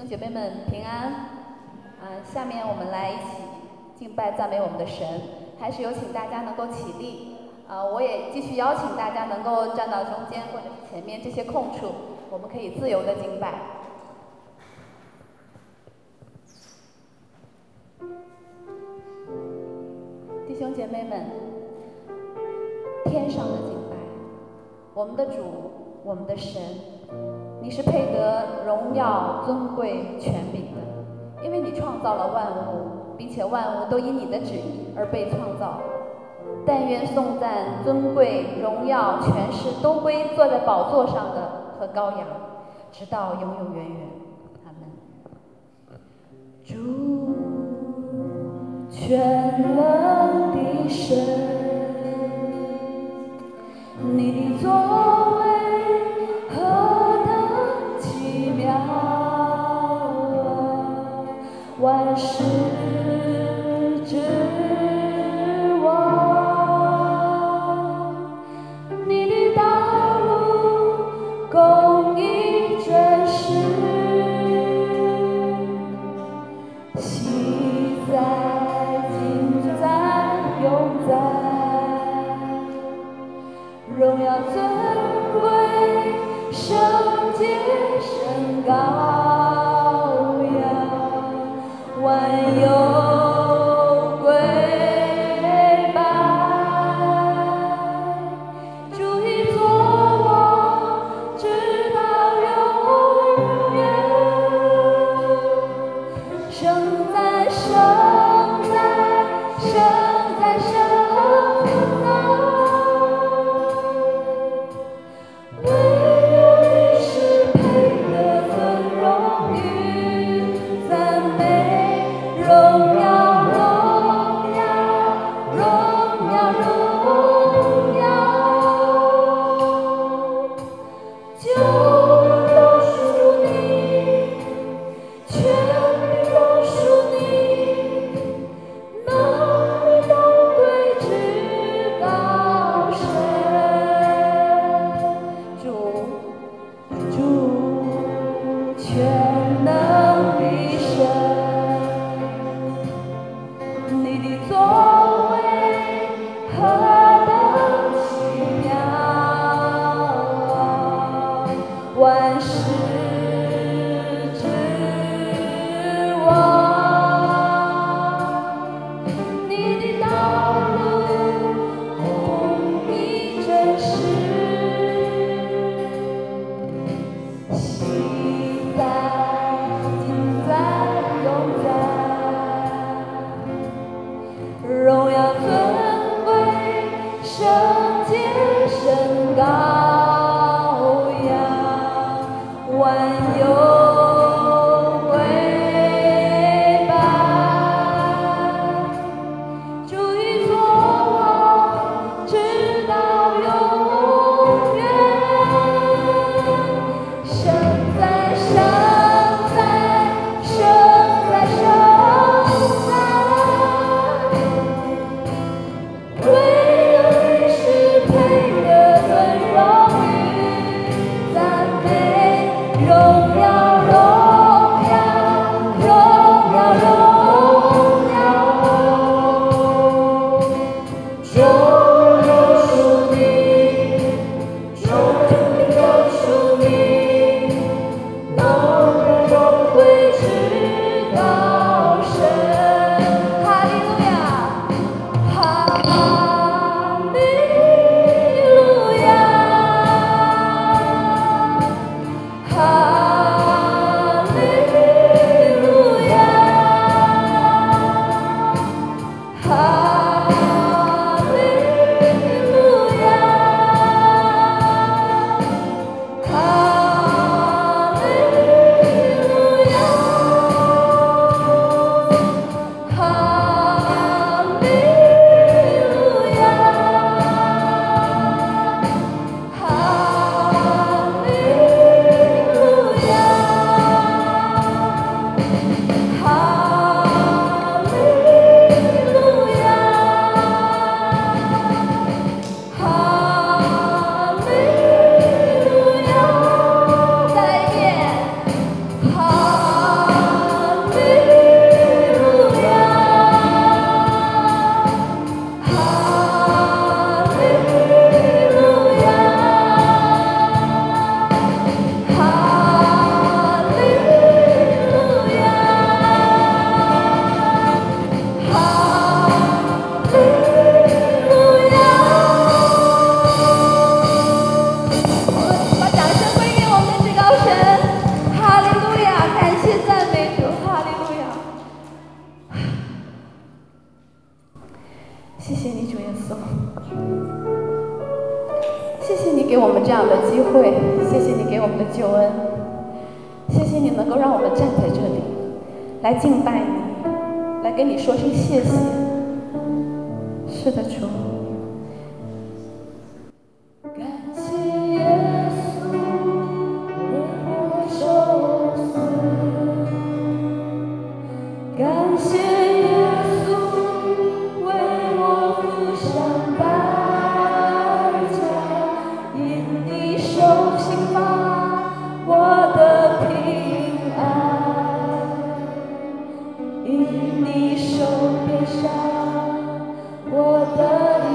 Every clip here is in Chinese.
兄姐妹们平安。下面我们来一起敬拜赞美我们的神，还是有请大家能够起立。我也继续邀请大家能够站到中间或者是前面这些空处，我们可以自由的敬拜。弟兄姐妹们，天上的敬拜，我们的主，我们的神，你是配得荣耀、尊贵、权柄的，因为你创造了万物，并且万物都因你的旨意而被创造。但愿颂赞、尊贵、荣耀、权势都归坐在宝座上的和羔羊，直到永永远远。阿门。主全能的神，你的作为何等奇妙啊！万事之王，你的道路公义真实，昔在今在永在，荣耀尊贵圣洁神羔羊，万有归拜，主已作王直到永远，圣在圣在圣在圣在，唯有你是配得尊荣誉赞美，荣耀荣耀荣耀荣耀，救恩都属你，权柄都属你，能力都归至高神。主全能的神，你的作为何等奇妙啊！万事之王，你的道路公义真实，昔在你的救恩，谢谢你能够让我们站在这里，来敬拜你，来跟你说声谢谢。是的，主。感谢耶稣为我受死，感谢耶稣为我付上代价，因你受刑罚，我的平安，因你受鞭伤，我的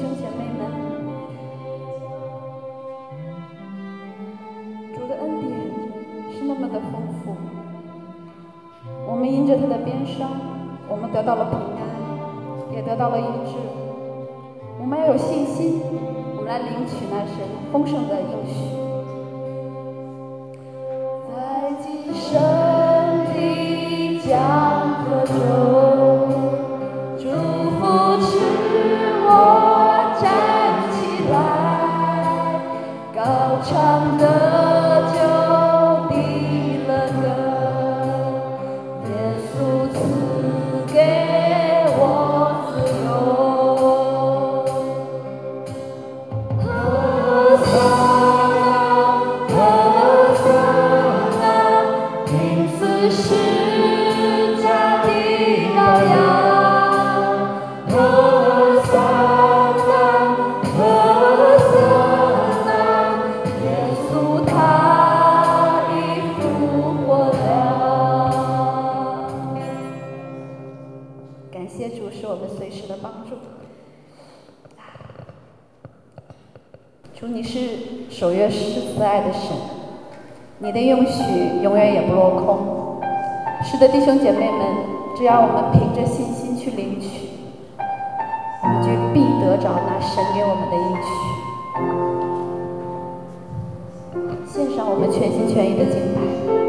兄姐妹们，主的恩典是那么的丰富。我们因着他的鞭伤，我们得到了平安，也得到了医治。我们要有信心，我们来领取那神丰盛的应许。在今生的江河中，祝福使我站起来，高唱的就的了歌，耶稣赐给我自由。何塞何塞，因此是家的羔羊。何塞何塞，耶稣他已复活了。感谢主是我们随时的帮助。主，你是守约施慈爱的神，你的应许永远也不落空。是的，弟兄姐妹们，只要我们凭着信心去领取，我们就必得着那神给我们的应许。献上我们全心全意的敬拜。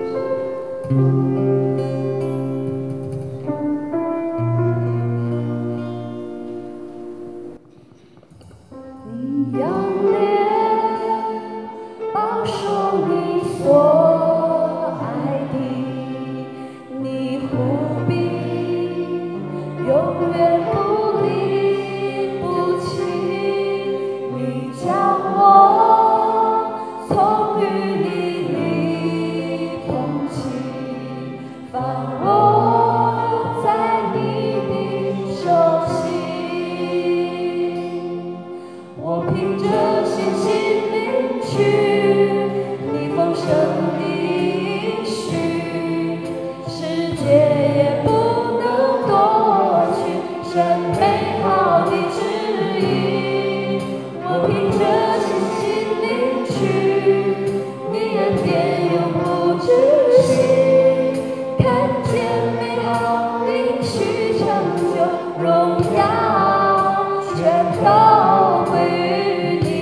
你仰脸保守你所爱的，你护庇永远不离不弃，你将我从淤泥里捧起，放我在你的手心。我凭着信心领取你丰盛的应许，世界也不能夺去神美好的旨意。我凭着信心领取你恩典永不止息，看见美好应许成就，荣耀全都归于你。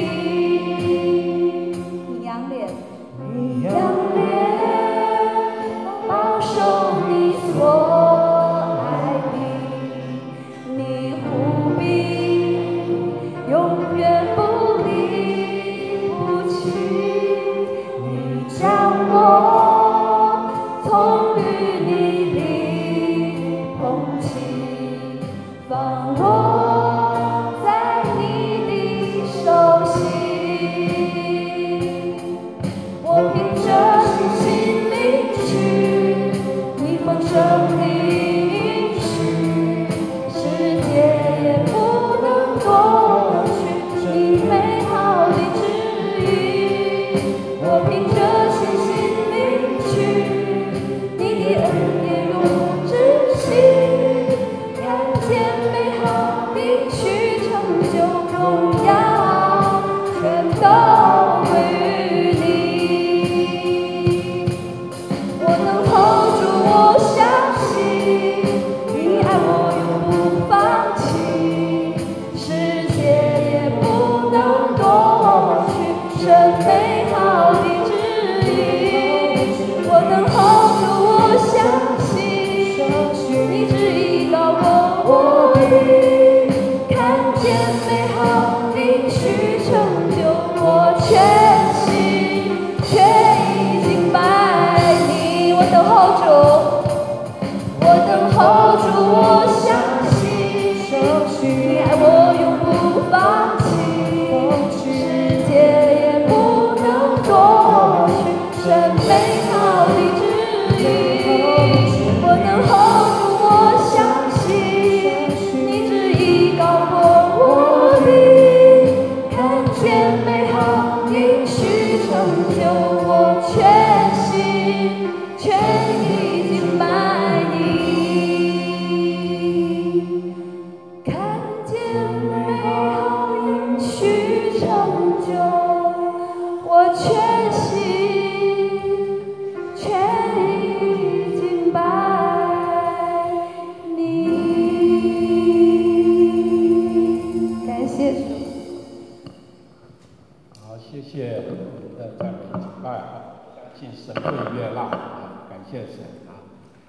神会悦纳啊，感谢神。